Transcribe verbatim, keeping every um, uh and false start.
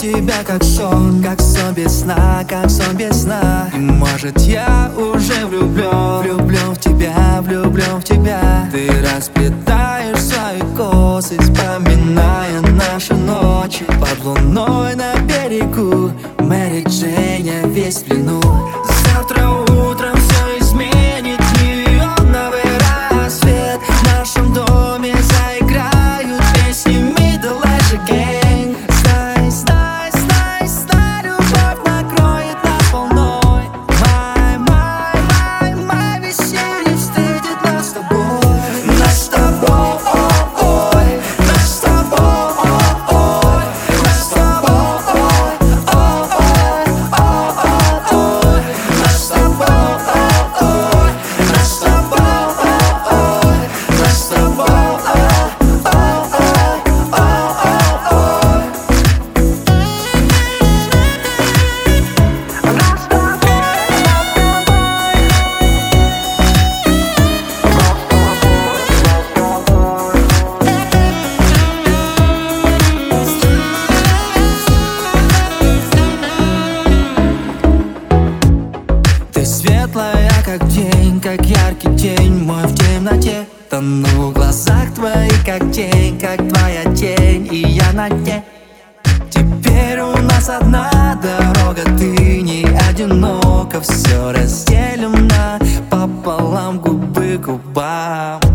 тебя как сон, как сон без сна, как сон без сна. И может я уже влюблен, влюблен в тебя, влюблен в тебя. Ты расплетаешь свои косы, вспоминая наши ночи под луной на берегу. Мэри Джейн, я весь в плену. Завтра утром все изменит, неоновый рассвет. В нашем доме заиграют песни Middle Age Again. Знай, знай, знай, знай, любовь накроет нас волной. Май, май, май, май, весенний встретит нас с тобой. Нас с тобой, ой, нас с тобой, ой, нас с тобой, ой, ой, нас с тобой, ой, нас с тобой, ой, нас с тобой, ой. Ты светлая, как день, как яркий день мой в темноте. Тону в глазах твоих, как тень, как твоя тень, и я на дне. Теперь у нас одна дорога, ты не одинока. Все разделим на пополам, губы к губам.